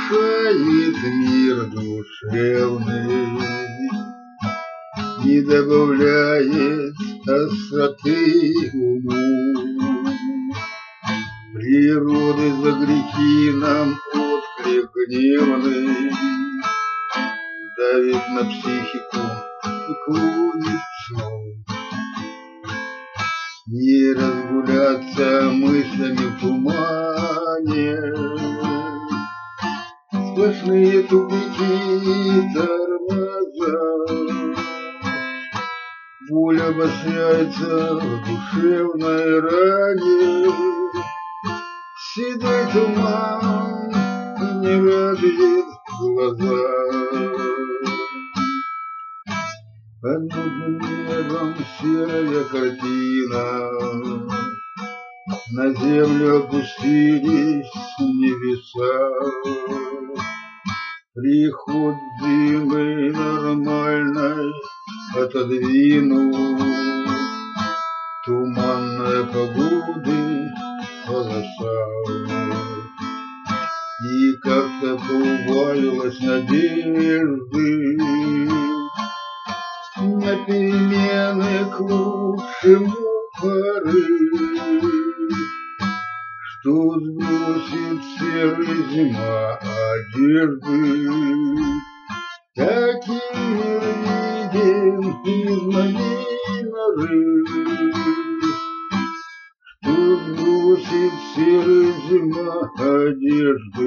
разрушает мир душевный, не добавляет остроты уму. Природы за грехи нам отклик гневный давит на психику и клонит сон. Не разгуляться мыслями в тумане, сплошные тупики и тормоза. Воля обостряется в душевной ране, седой туман не радует глаза. Под мутным небом серая картина, на землю опустились небеса. Приход зимы нормальной отодвинул туманная погоды полоса. И как-то поубавилась надежды на перемены к лучшему поры, что сбросит серый зима одежды. Таким мир виден из моей норы, что сбросит серый зима одежды.